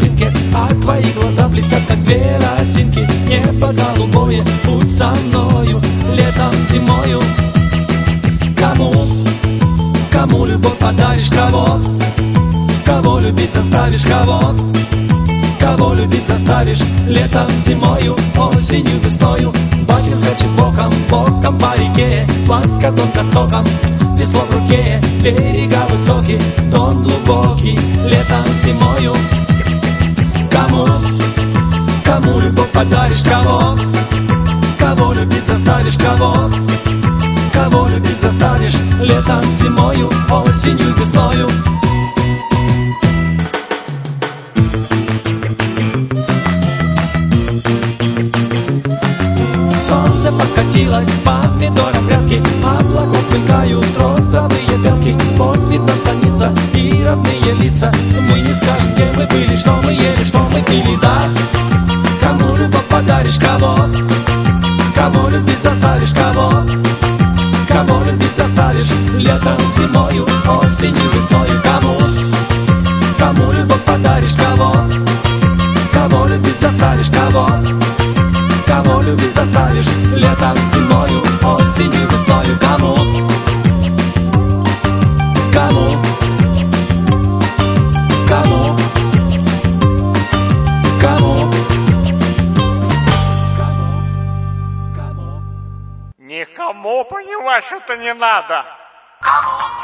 тропинке, а твои глаза блестят, как две росинки. Небо голубое, будь со мною, летом, зимою. Кому любовь подаришь, кого любить заставишь, кого любить заставишь, летом, зимою, осенью, весною. Батин скачет боком по реке, ласка тонко скоком, весло в руке, берега высокие, дон глубокий, летом, зимою. Кому любовь подаришь, кого любить заставишь, кого любить заставишь, летом, зимою, осенью, весною. Солнце покатилось по помидорам грядки, облаков мелькают розовые белки. Вот видно станица и родные лица. Мы не скажем, где мы были, что мы ели, что мы пили, да. Кому любовь подаришь, кого любить заставишь, кого любить заставишь, летом, зимою, осенью, весною. Кому любовь подаришь, кого любить заставишь, кого любить заставишь, летом, зимою, осенью, весною. Кому Никому, понимаешь, это не надо. Кому?